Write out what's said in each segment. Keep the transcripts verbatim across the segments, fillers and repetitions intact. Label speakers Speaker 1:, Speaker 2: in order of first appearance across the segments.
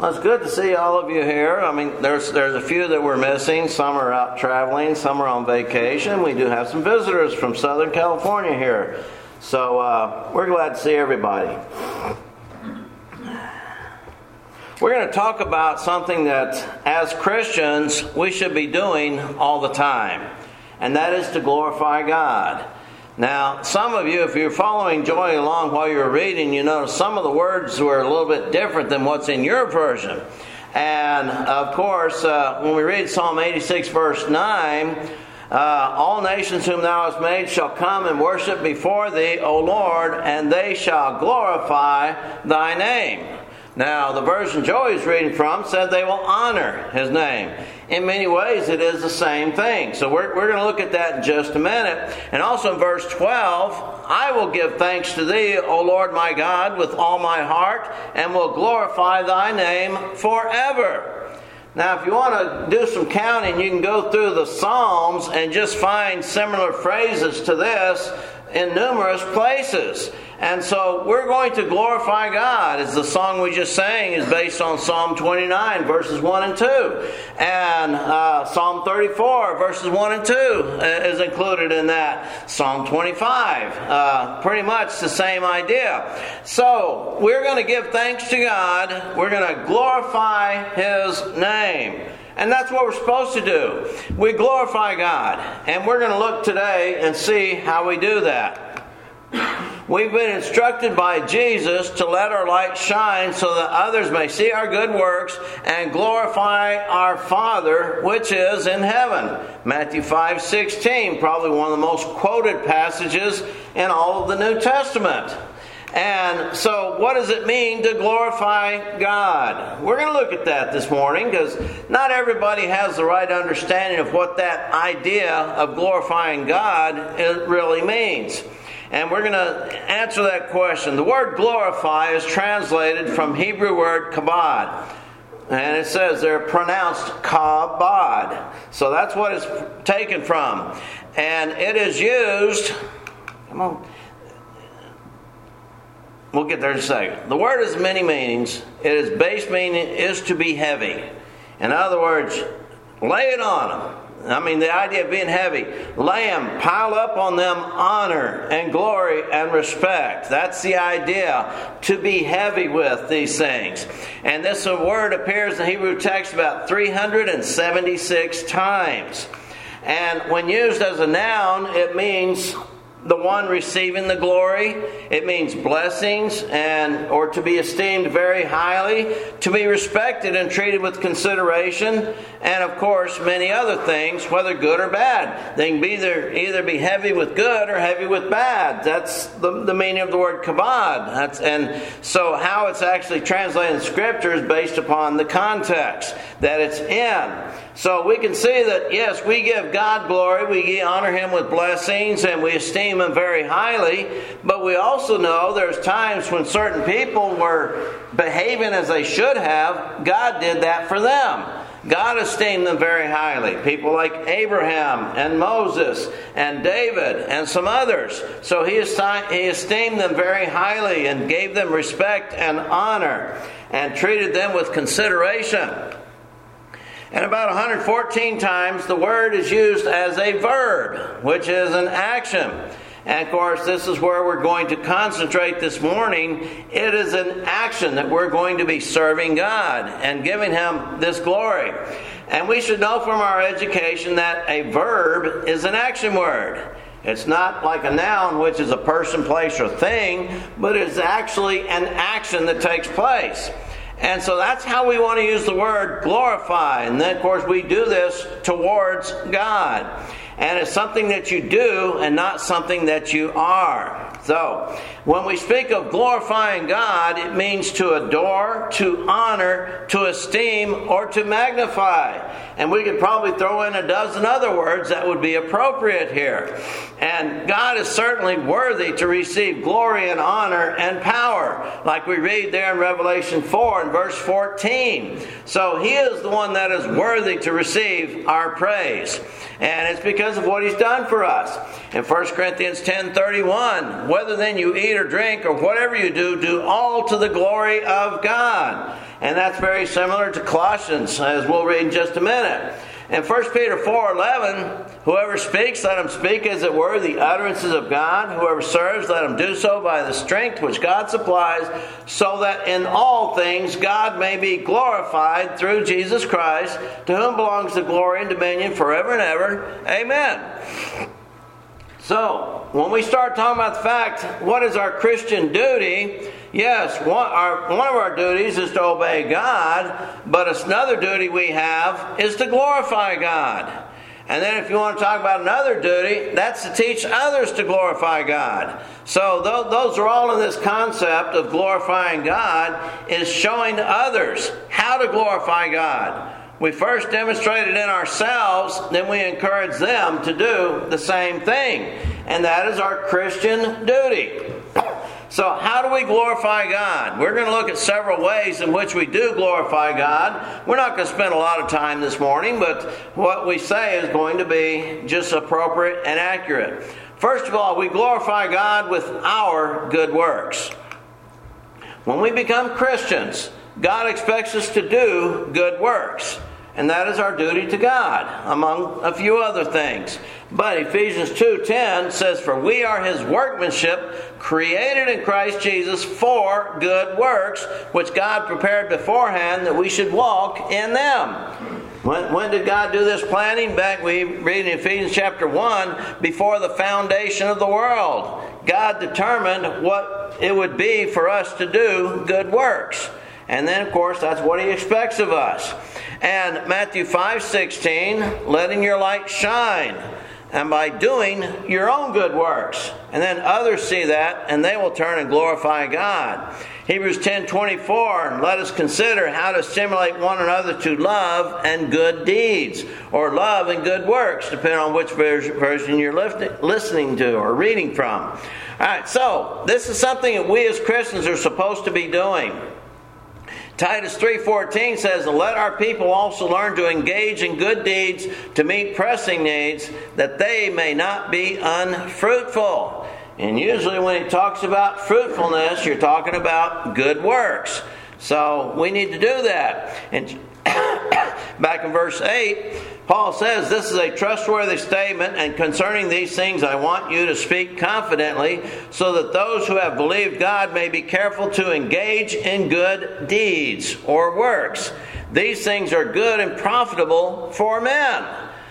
Speaker 1: Well, it's good to see all of you here. I mean, there's there's a few that we're missing. Some are out traveling. Some are on vacation. We do have some visitors from Southern California here. So uh, we're glad to see everybody. We're going to talk about something that, as Christians, we should be doing all the time. And that is to glorify God. Now, some of you, if you're following Joy along while you're reading, you notice some of the words were a little bit different than what's in your version. And, of course, uh, when we read Psalm eighty-six, verse nine, uh, all nations whom thou hast made shall come and worship before thee, O Lord, and they shall glorify thy name. Now, the version Joey's reading from said they will honor his name. In many ways, it is the same thing. So we're, we're going to look at that in just a minute. And also in verse twelve, I will give thanks to thee, O Lord my God, with all my heart, and will glorify thy name forever. Now, if you want to do some counting, you can go through the Psalms and just find similar phrases to this in numerous places. And so we're going to glorify God, as the song we just sang is based on Psalm twenty-nine, verses one and two. And uh, Psalm thirty-four, verses one and two is included in that. Psalm twenty-five, uh, pretty much the same idea. So we're going to give thanks to God. We're going to glorify His name. And that's what we're supposed to do. We glorify God. And we're going to look today and see how we do that. We've been instructed by Jesus to let our light shine so that others may see our good works and glorify our Father which is in heaven. Matthew five sixteen, probably one of the most quoted passages in all of the New Testament. And so what does it mean to glorify God? We're going to look at that this morning because not everybody has the right understanding of what that idea of glorifying God really means. And we're going to answer that question. The word glorify is translated from Hebrew word kabod. And it says they're pronounced kabod. So that's what it's taken from. And it is used... Come on. We'll get there in a second. The word has many meanings. It is base meaning is to be heavy. In other words, lay it on them. I mean, the idea of being heavy. Lay them, pile up on them honor and glory and respect. That's the idea, to be heavy with these things. And this word appears in the Hebrew text about three hundred seventy-six times. And when used as a noun, it means the one receiving the glory. It means blessings and or to be esteemed very highly, to be respected and treated with consideration, and of course many other things, whether good or bad. They can be either, either be heavy with good or heavy with bad. That's the, the meaning of the word kabod. That's, and so how it's actually translated in Scripture is based upon the context that it's in. So we can see that, yes, we give God glory, we honor Him with blessings, and we esteem Him very highly, but we also know there's times when certain people were behaving as they should have. God did that for them. God esteemed them very highly. People like Abraham and Moses and David and some others. So He esteemed them very highly and gave them respect and honor and treated them with consideration. And about one hundred fourteen times the word is used as a verb, which is an action. And of course, this is where we're going to concentrate this morning. It is an action that we're going to be serving God and giving Him this glory. And we should know from our education that a verb is an action word. It's not like a noun, which is a person, place, or thing, but it's actually an action that takes place. And so that's how we want to use the word glorify. And then, of course, we do this towards God. And it's something that you do and not something that you are. So, when we speak of glorifying God, it means to adore, to honor, to esteem, or to magnify. And we could probably throw in a dozen other words that would be appropriate here. And God is certainly worthy to receive glory and honor and power, like we read there in Revelation four and verse fourteen. So He is the one that is worthy to receive our praise. And it's because of what He's done for us. In First Corinthians ten thirty-one, whether then you eat or drink or whatever you do, do all to the glory of God. And that's very similar to Colossians, as we'll read in just a minute. In First Peter four eleven, whoever speaks, let him speak as it were the utterances of God. Whoever serves, let him do so by the strength which God supplies, so that in all things God may be glorified through Jesus Christ, to whom belongs the glory and dominion forever and ever. Amen. So, when we start talking about the fact, what is our Christian duty? Yes, one, our, one of our duties is to obey God, but another duty we have is to glorify God. And then if you want to talk about another duty, that's to teach others to glorify God. So th- those are all in this concept of glorifying God, is showing others how to glorify God. We first demonstrate it in ourselves, then we encourage them to do the same thing. And that is our Christian duty. So how do we glorify God? We're going to look at several ways in which we do glorify God. We're not going to spend a lot of time this morning, but what we say is going to be just appropriate and accurate. First of all, we glorify God with our good works. When we become Christians, God expects us to do good works. And that is our duty to God, among a few other things. But Ephesians two ten says, "For we are His workmanship, created in Christ Jesus for good works, which God prepared beforehand that we should walk in them." When, when did God do this planning? Back, we read in Ephesians chapter one, before the foundation of the world. God determined what it would be for us to do good works. And then, of course, that's what He expects of us. And Matthew five sixteen, letting your light shine, and by doing your own good works. And then others see that, and they will turn and glorify God. Hebrews ten twenty-four, let us consider how to stimulate one another to love and good deeds, or love and good works, depending on which version you're listening to or reading from. All right, so this is something that we as Christians are supposed to be doing. Titus three fourteen says, "Let our people also learn to engage in good deeds to meet pressing needs, that they may not be unfruitful." And usually when he talks about fruitfulness, you're talking about good works. So we need to do that. And back in verse eight, Paul says, "This is a trustworthy statement, and concerning these things I want you to speak confidently, so that those who have believed God may be careful to engage in good deeds," or works. "These things are good and profitable for men."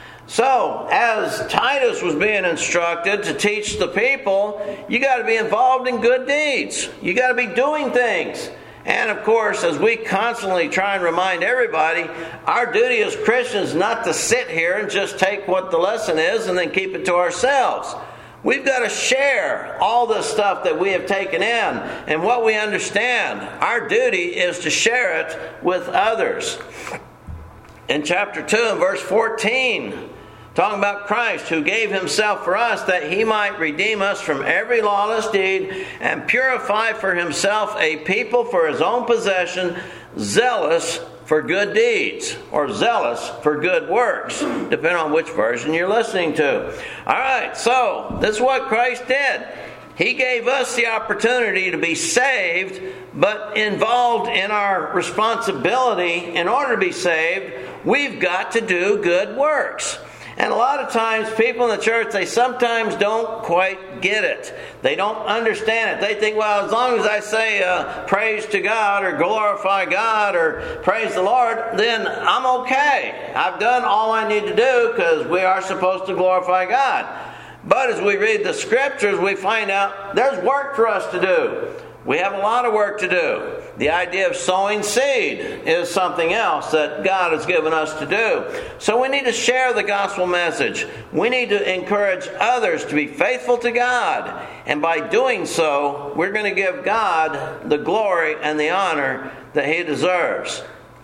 Speaker 1: So, as Titus was being instructed to teach the people, you got to be involved in good deeds. You got to be doing things. And of course, as we constantly try and remind everybody, our duty as Christians is not to sit here and just take what the lesson is and then keep it to ourselves. We've got to share all the stuff that we have taken in and what we understand. Our duty is to share it with others. In chapter two and verse fourteen, talking about Christ, who gave Himself for us that He might redeem us from every lawless deed and purify for Himself a people for His own possession, zealous for good deeds, or zealous for good works, depending on which version you're listening to. All right, so this is what Christ did. He gave us the opportunity to be saved, but involved in our responsibility in order to be saved, we've got to do good works. And a lot of times people in the church, they sometimes don't quite get it. They don't understand it. They think, well, as long as I say uh, praise to God or glorify God or praise the Lord, then I'm okay. I've done all I need to do because we are supposed to glorify God. But as we read the Scriptures, we find out there's work for us to do. We have a lot of work to do. The idea of sowing seed is something else that God has given us to do. So we need to share the gospel message. We need to encourage others to be faithful to God. And by doing so, we're going to give God the glory and the honor that He deserves.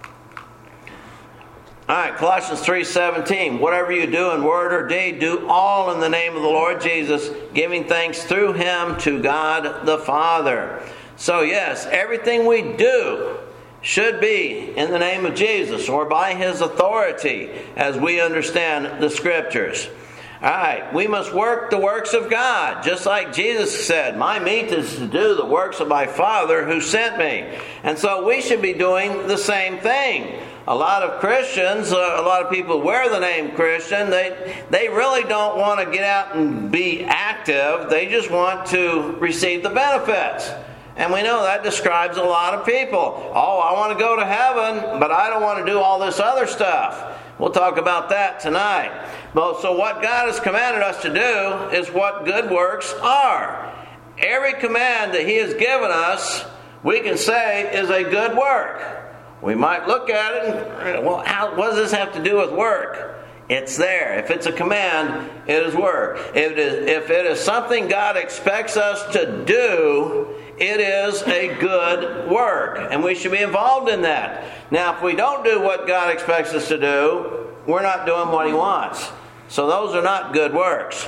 Speaker 1: All right, Colossians three seventeen. "Whatever you do in word or deed, do all in the name of the Lord Jesus, giving thanks through Him to God the Father." So yes, everything we do should be in the name of Jesus or by His authority, as we understand the Scriptures. All right, we must work the works of God, just like Jesus said, my meat is to do the works of my Father who sent me. And so we should be doing the same thing. A lot of Christians, uh, a lot of people who wear the name Christian, they, they really don't want to get out and be active. They just want to receive the benefits. And we know that describes a lot of people. Oh, I want to go to heaven, but I don't want to do all this other stuff. We'll talk about that tonight. Well, so what God has commanded us to do is what good works are. Every command that He has given us, we can say is a good work. We might look at it and, well, how, what does this have to do with work? It's there. If it's a command, it is work. If it is, if it is something God expects us to do, it is a good work. And we should be involved in that. Now, if we don't do what God expects us to do, we're not doing what He wants. So those are not good works.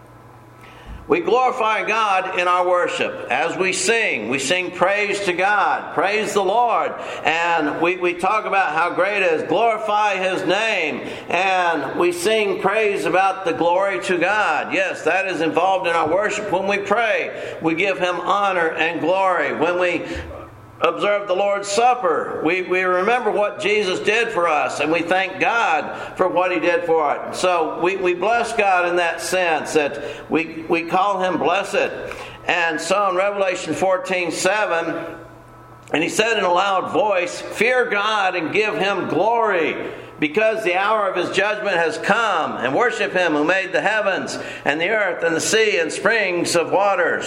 Speaker 1: We glorify God in our worship. As we sing, we sing praise to God. Praise the Lord. And we, we talk about how great it is. Glorify His name. And we sing praise about the glory to God. Yes, that is involved in our worship. When we pray, we give Him honor and glory. When we observe the Lord's Supper, we, we remember what Jesus did for us, and we thank God for what He did for it. So we, we bless God in that sense, that we, we call Him blessed. And so in Revelation fourteen seven, and He said in a loud voice, fear God and give Him glory, because the hour of His judgment has come, and worship Him who made the heavens and the earth and the sea and springs of waters.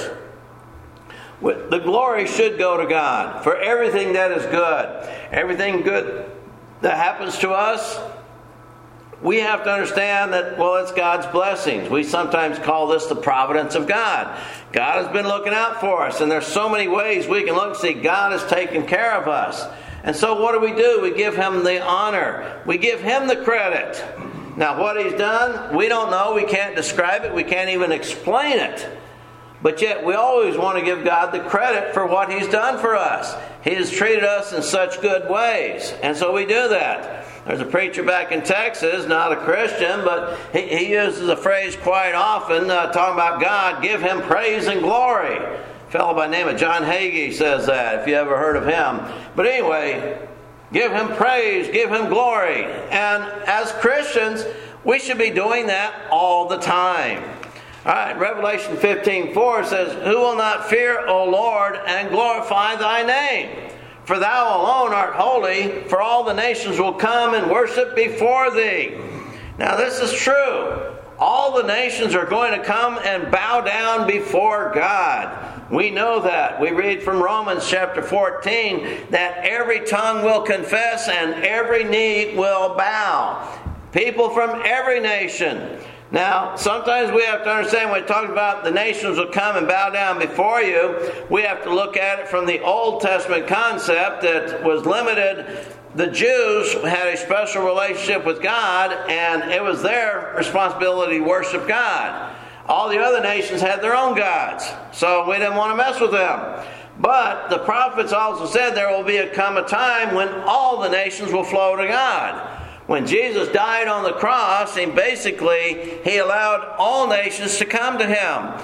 Speaker 1: The glory should go to God for everything that is good. Everything good that happens to us, we have to understand that, well, it's God's blessings. We sometimes call this the providence of God. God has been looking out for us, and there's so many ways we can look and see God has taken care of us. And so what do we do? We give Him the honor. We give Him the credit. Now, what He's done, we don't know. We can't describe it. We can't even explain it. But yet we always want to give God the credit for what He's done for us. He has treated us in such good ways. And so we do that. There's a preacher back in Texas, not a Christian, but he, he uses a phrase quite often, uh, talking about God, give Him praise and glory. A fellow by the name of John Hagee says that, if you ever heard of him. But anyway, give Him praise, give Him glory. And as Christians, we should be doing that all the time. All right, Revelation fifteen four says, who will not fear, O Lord, and glorify Thy name? For Thou alone art holy, for all the nations will come and worship before Thee. Now this is true. All the nations are going to come and bow down before God. We know that. We read from Romans chapter fourteen that every tongue will confess and every knee will bow. People from every nation. Now, sometimes we have to understand when we talk about the nations will come and bow down before you, we have to look at it from the Old Testament concept that was limited. The Jews had a special relationship with God, and it was their responsibility to worship God. All the other nations had their own gods, so we didn't want to mess with them. But the prophets also said there will be a come a time when all the nations will flow to God. When Jesus died on the cross, and basically He allowed all nations to come to Him.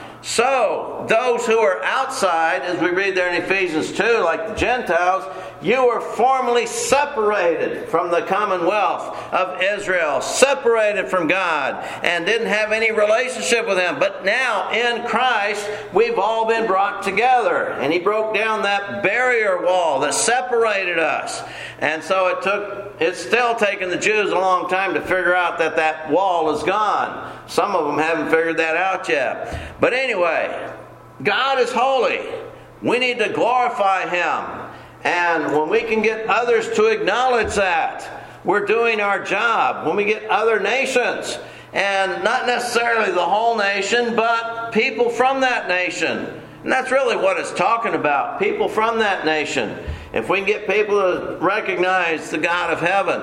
Speaker 1: So, those who are outside, as we read there in Ephesians two, like the Gentiles, you were formerly separated from the commonwealth of Israel, separated from God, and didn't have any relationship with Him. But now, in Christ, we've all been brought together. And He broke down that barrier wall that separated us. And so it took, it's still taken the Jews a long time to figure out that that wall is gone. Some of them haven't figured that out yet. But anyway, God is holy. We need to glorify Him. And when we can get others to acknowledge that, we're doing our job. When we get other nations, and not necessarily the whole nation, but people from that nation. And that's really what it's talking about, people from that nation. If we can get people to recognize the God of heaven.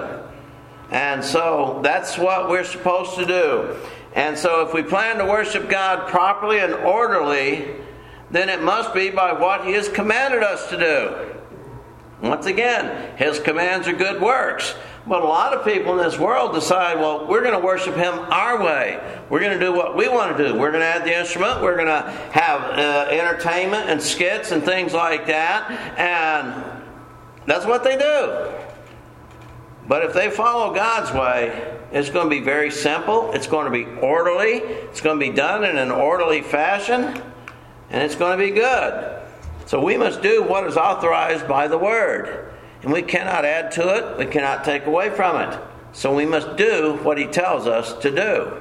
Speaker 1: And so that's what we're supposed to do. And so if we plan to worship God properly and orderly, then it must be by what He has commanded us to do. Once again, His commands are good works. But a lot of people in this world decide, well, we're going to worship Him our way. We're going to do what we want to do. We're going to add the instrument. We're going to have uh, entertainment and skits and things like that. And that's what they do. But if they follow God's way, it's going to be very simple. It's going to be orderly. It's going to be done in an orderly fashion. And it's going to be good. So we must do what is authorized by the Word. And we cannot add to it. We cannot take away from it. So we must do what He tells us to do.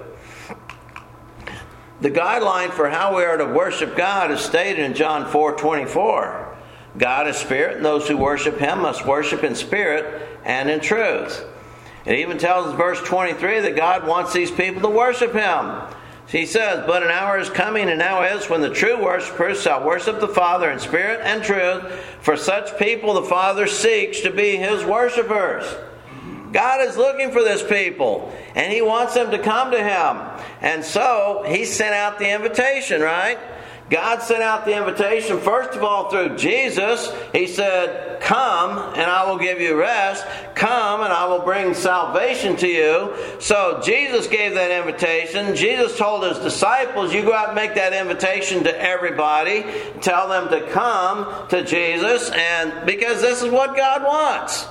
Speaker 1: The guideline for how we are to worship God is stated in John four twenty-four. God is spirit, and those who worship Him must worship in spirit and in truth. It even tells us in verse twenty-three that God wants these people to worship Him. He says, but an hour is coming, and now is, when the true worshipers shall worship the Father in spirit and truth. For such people the Father seeks to be His worshipers. God is looking for this people, and He wants them to come to Him. And so He sent out the invitation, right? God sent out the invitation, first of all, through Jesus. He said, come, and I will give you rest. Come, and I will bring salvation to you. So Jesus gave that invitation. Jesus told His disciples, you go out and make that invitation to everybody. Tell them to come to Jesus, and because this is what God wants.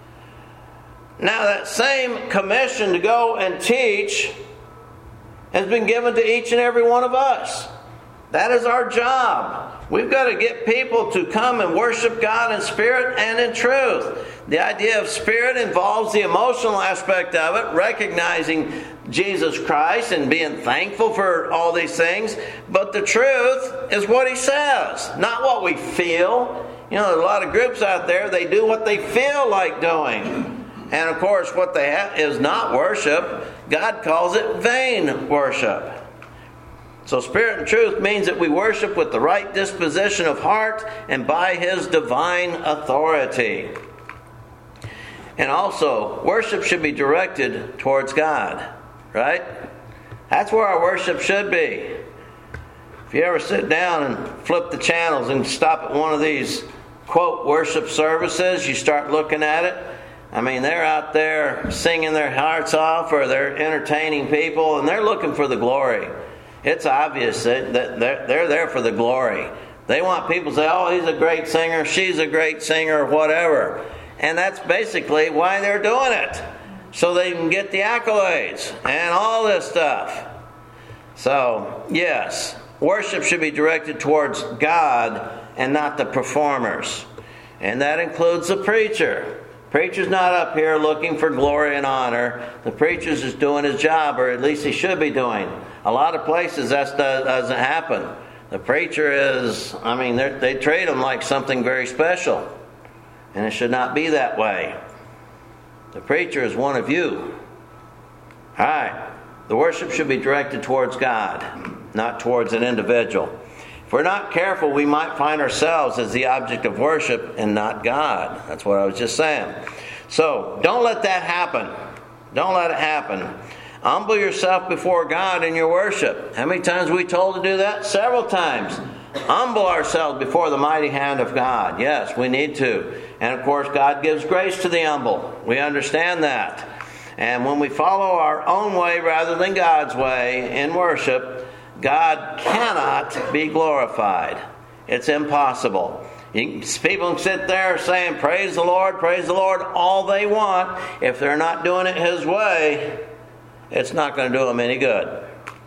Speaker 1: Now, that same commission to go and teach has been given to each and every one of us. That is our job. We've got to get people to come and worship God in spirit and in truth. The idea of spirit involves the emotional aspect of it, recognizing Jesus Christ and being thankful for all these things. But the truth is what He says, not what we feel. You know, there's a lot of groups out there, they do what they feel like doing. And of course, what they have is not worship. God calls it vain worship. So spirit and truth means that we worship with the right disposition of heart and by His divine authority. And also, worship should be directed towards God, right? That's where our worship should be. If you ever sit down and flip the channels and stop at one of these, quote, worship services, you start looking at it. I mean, they're out there singing their hearts off, or they're entertaining people, and they're looking for the glory. It's obvious that they're there for the glory. They want people to say, oh, he's a great singer, she's a great singer, whatever. And that's basically why they're doing it. So they can get the accolades and all this stuff. So, yes, worship should be directed towards God and not the performers. And that includes the preacher. Preacher's not up here looking for glory and honor. The preacher's just doing his job, or at least he should be doing. A lot of places that doesn't happen. The preacher is, I mean, they treat him like something very special. And it should not be that way. The preacher is one of you. All right. The worship should be directed towards God, not towards an individual. If we're not careful, we might find ourselves as the object of worship and not God. That's what I was just saying. So, don't let that happen. Don't let it happen. Humble yourself before God in your worship. How many times are we told to do that? Several times. Humble ourselves before the mighty hand of God. Yes, we need to. And of course, God gives grace to the humble. We understand that. And when we follow our own way rather than God's way in worship, God cannot be glorified. It's impossible. You, people can sit there saying, praise the Lord, praise the Lord, all they want. If they're not doing it His way, it's not going to do them any good.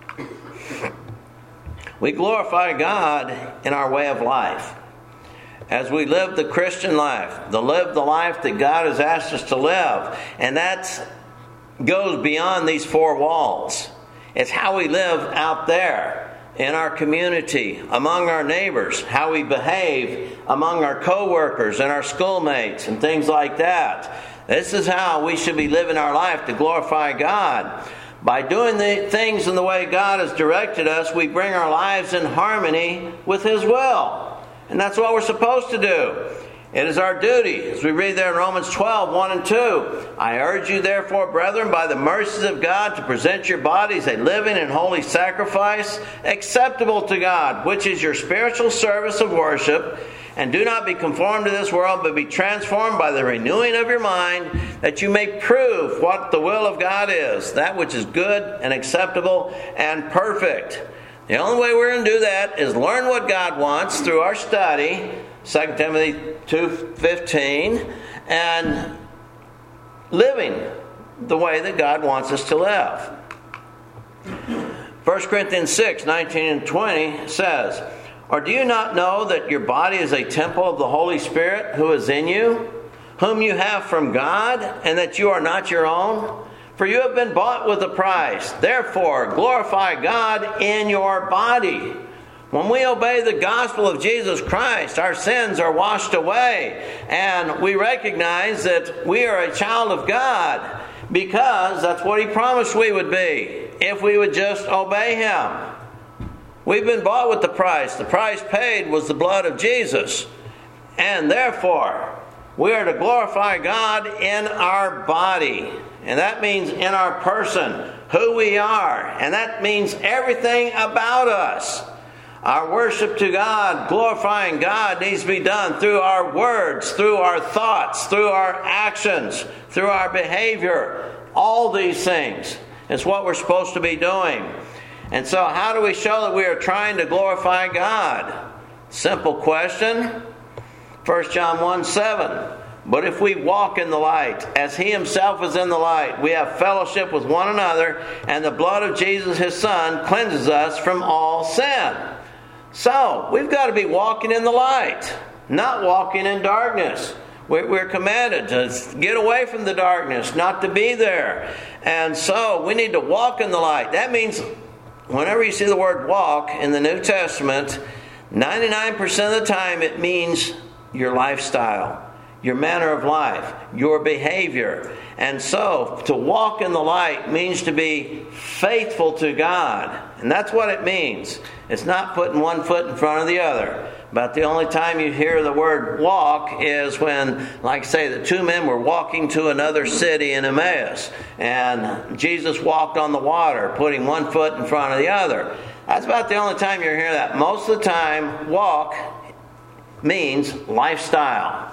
Speaker 1: We glorify God in our way of life. As we live the Christian life, the live the life that God has asked us to live. And that goes beyond these four walls. It's how we live out there in our community, among our neighbors, how we behave among our co-workers and our schoolmates and things like that. This is how we should be living our life to glorify God. By doing the things in the way God has directed us, we bring our lives in harmony with His will. And that's what we're supposed to do. It is our duty, as we read there in Romans twelve, one and two. I urge you therefore, brethren, by the mercies of God, to present your bodies a living and holy sacrifice, acceptable to God, which is your spiritual service of worship. And do not be conformed to this world, but be transformed by the renewing of your mind, that you may prove what the will of God is, that which is good and acceptable and perfect. The only way we're going to do that is learn what God wants through our study, Second Timothy two fifteen, and living the way that God wants us to live. First Corinthians six nineteen and twenty says, or do you not know that your body is a temple of the Holy Spirit who is in you, whom you have from God, and that you are not your own? For you have been bought with a price. Therefore, glorify God in your body. When we obey the gospel of Jesus Christ, our sins are washed away, and we recognize that we are a child of God, because that's what He promised we would be if we would just obey Him. We've been bought with the price. The price paid was the blood of Jesus. And therefore, we are to glorify God in our body. And that means in our person, who we are. And that means everything about us. Our worship to God, glorifying God, needs to be done through our words, through our thoughts, through our actions, through our behavior. All these things. It's what we're supposed to be doing. And so how do we show that we are trying to glorify God? Simple question. First John one seven. But if we walk in the light, as He Himself is in the light, we have fellowship with one another, and the blood of Jesus His Son cleanses us from all sin. So, we've got to be walking in the light, not walking in darkness. We're commanded to get away from the darkness, not to be there. And so, we need to walk in the light. That means whenever you see the word walk in the New Testament, ninety-nine percent of the time it means your lifestyle, your manner of life, your behavior. And so, to walk in the light means to be faithful to God. And that's what it means. It's not putting one foot in front of the other. But the only time you hear the word walk is when, like say, the two men were walking to another city in Emmaus. And Jesus walked on the water, putting one foot in front of the other. That's about the only time you hear that. Most of the time, walk means lifestyle.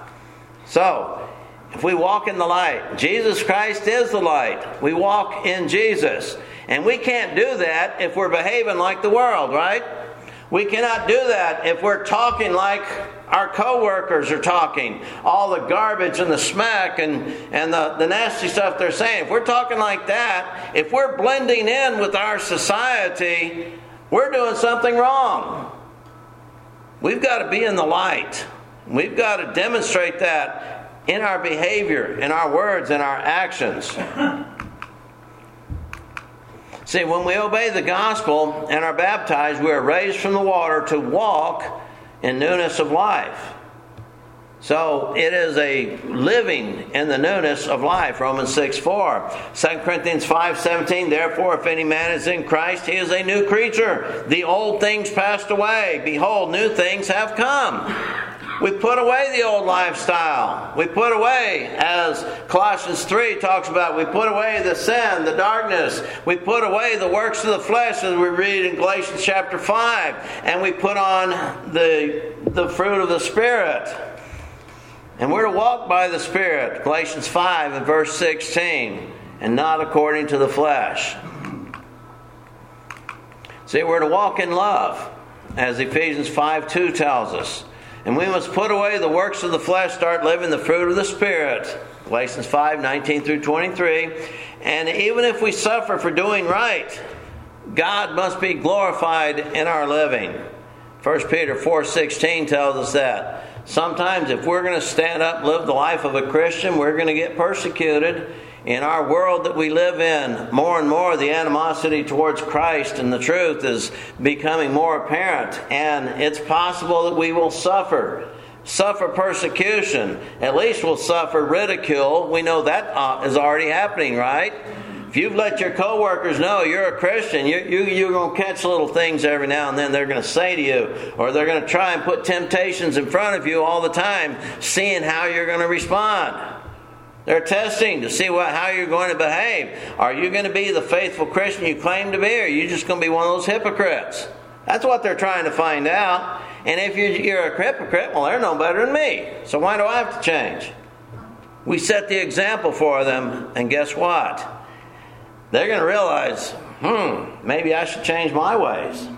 Speaker 1: So, if we walk in the light, Jesus Christ is the light. We walk in Jesus. And we can't do that if we're behaving like the world, right? We cannot do that if we're talking like our co-workers are talking. All the garbage and the smack and, and the, the nasty stuff they're saying. If we're talking like that, if we're blending in with our society, we're doing something wrong. We've got to be in the light. We've got to demonstrate that in our behavior, in our words, in our actions. See, when we obey the gospel and are baptized, we are raised from the water to walk in newness of life. So it is a living in the newness of life, Romans six four. Second Corinthians five seventeen, therefore if any man is in Christ, he is a new creature. The old things passed away. Behold, new things have come. We put away the old lifestyle. We put away, as Colossians three talks about, we put away the sin, the darkness. We put away the works of the flesh, as we read in Galatians chapter five. And we put on the, the fruit of the Spirit. And we're to walk by the Spirit, Galatians five and verse sixteen, and not according to the flesh. See, we're to walk in love, as Ephesians five two tells us. And we must put away the works of the flesh, start living the fruit of the Spirit. Galatians five nineteen through twenty-three. And even if we suffer for doing right, God must be glorified in our living. First Peter four sixteen tells us that. Sometimes if we're going to stand up and live the life of a Christian, we're going to get persecuted. In our world that we live in, more and more the animosity towards Christ and the truth is becoming more apparent. And it's possible that we will suffer. Suffer persecution. At least we'll suffer ridicule. We know that is already happening, right? If If you've let your coworkers know you're a Christian, you, you, you're going to catch little things every now and then they're going to say to you, or they're going to try and put temptations in front of you all the time, seeing how you're going to respond. They're testing to see what, how you're going to behave. Are you going to be the faithful Christian you claim to be, or are you just going to be one of those hypocrites? That's what they're trying to find out. And if you're, you're a hypocrite, well, they're no better than me. So why do I have to change? We set the example for them, and guess what? They're going to realize, hmm, maybe I should change my ways.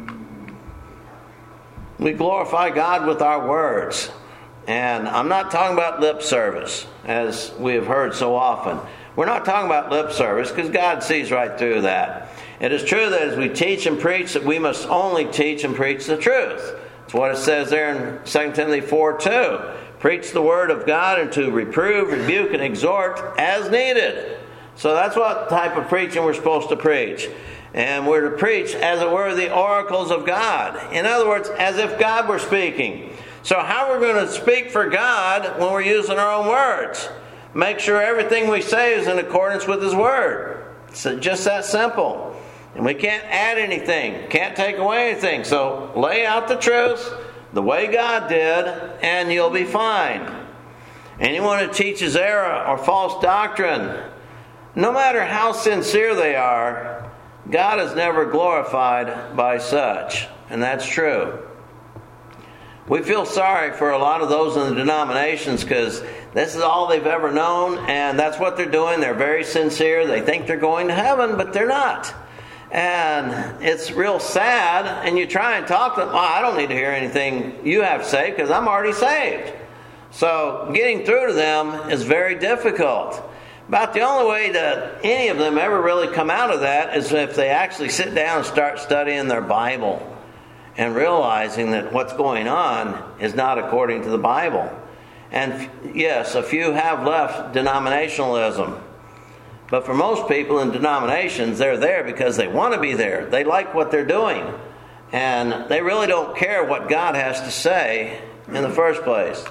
Speaker 1: We glorify God with our words. And I'm not talking about lip service, as we have heard so often. We're not talking about lip service, because God sees right through that. It is true that as we teach and preach, that we must only teach and preach the truth. That's what it says there in Second Timothy four two. Preach the word of God, and to reprove, rebuke, and exhort as needed. So that's what type of preaching we're supposed to preach. And we're to preach, as it were, the oracles of God. In other words, as if God were speaking. So how are we going to speak for God when we're using our own words? Make sure everything we say is in accordance with His Word. It's just that simple. And we can't add anything, can't take away anything. So lay out the truth the way God did, and you'll be fine. Anyone who teaches error or false doctrine, no matter how sincere they are, God is never glorified by such. And that's true. We feel sorry for a lot of those in the denominations, because this is all they've ever known, and that's what they're doing. They're very sincere. They think they're going to heaven, but they're not. And it's real sad, and you try and talk to them. Well, I don't need to hear anything you have to say, because I'm already saved. So getting through to them is very difficult. About the only way that any of them ever really come out of that is if they actually sit down and start studying their Bible and realizing that what's going on is not according to the Bible. And yes, a few have left denominationalism. But for most people in denominations, they're there because they want to be there. They like what they're doing. And they really don't care what God has to say in the first place.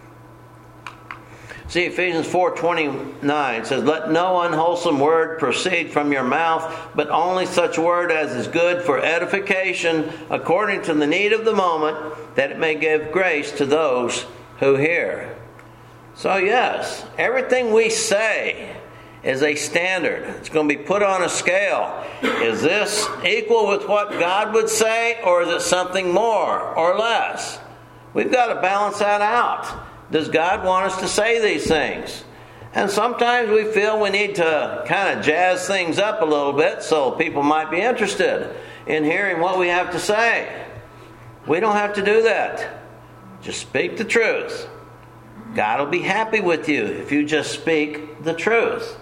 Speaker 1: See, Ephesians four twenty-nine says, "Let no unwholesome word proceed from your mouth, but only such word as is good for edification, according to the need of the moment, that it may give grace to those who hear." So yes, everything we say is a standard. It's going to be put on a scale. Is this equal with what God would say, or is it something more or less? We've got to balance that out. Does God want us to say these things? And sometimes we feel we need to kind of jazz things up a little bit so people might be interested in hearing what we have to say. We don't have to do that. Just speak the truth. God will be happy with you if you just speak the truth.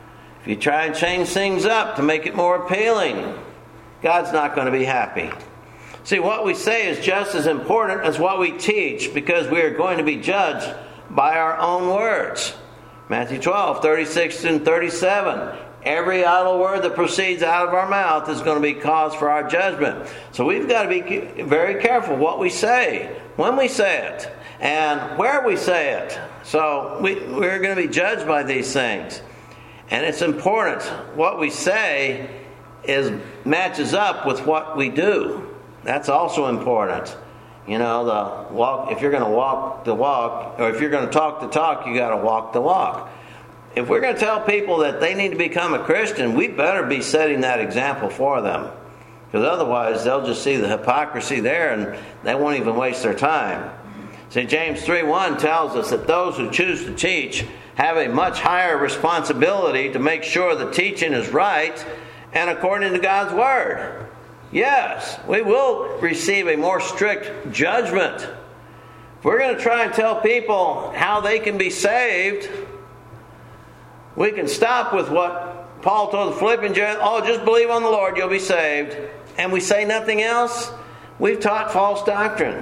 Speaker 1: If you try and change things up to make it more appealing, God's not going to be happy. See, what we say is just as important as what we teach, because we are going to be judged by our own words. Matthew twelve, thirty-six and thirty-seven. Every idle word that proceeds out of our mouth is going to be cause for our judgment. So we've got to be very careful what we say, when we say it, and where we say it. So we, we're going to be judged by these things. And it's important what we say is matches up with what we do. That's also important. You know, the walk. If you're going to walk the walk, or if you're going to talk the talk, you got to walk the walk. If we're going to tell people that they need to become a Christian, we better be setting that example for them, because otherwise they'll just see the hypocrisy there, and they won't even waste their time. See, James three one tells us that those who choose to teach have a much higher responsibility to make sure the teaching is right and according to God's Word. Yes, we will receive a more strict judgment. If we're going to try and tell people how they can be saved, we can stop with what Paul told the Philippians, oh, just believe on the Lord, you'll be saved. And we say nothing else. We've taught false doctrine.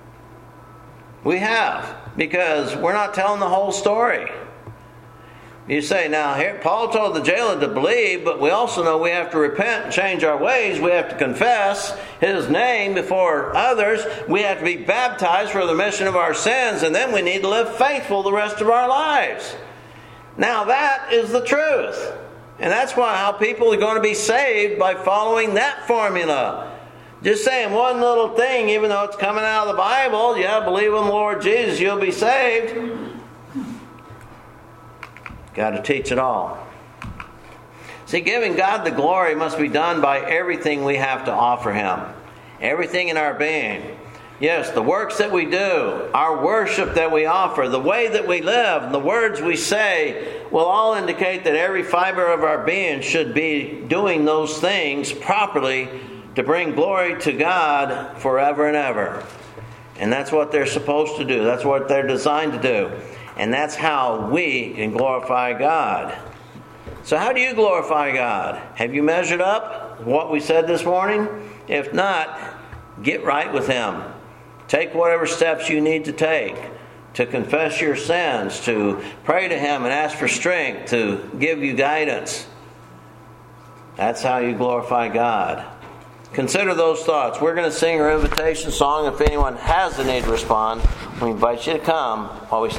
Speaker 1: We have, because we're not telling the whole story. You say, now, here, Paul told the jailer to believe, but we also know we have to repent and change our ways. We have to confess His name before others. We have to be baptized for the remission of our sins, and then we need to live faithful the rest of our lives. Now, that is the truth. And that's why how people are going to be saved by following that formula. Just saying one little thing, even though it's coming out of the Bible, yeah, believe in the Lord Jesus, you'll be saved. Got to teach it all. See, giving God the glory must be done by everything we have to offer Him. Everything in our being. Yes, the works that we do, our worship that we offer, the way that we live, the words we say will all indicate that every fiber of our being should be doing those things properly to bring glory to God forever and ever. And that's what they're supposed to do. That's what they're designed to do. And that's how we can glorify God. So how do you glorify God? Have you measured up what we said this morning? If not, get right with Him. Take whatever steps you need to take to confess your sins, to pray to Him and ask for strength to give you guidance. That's how you glorify God. Consider those thoughts. We're going to sing our invitation song. If anyone has the need to respond, we invite you to come while we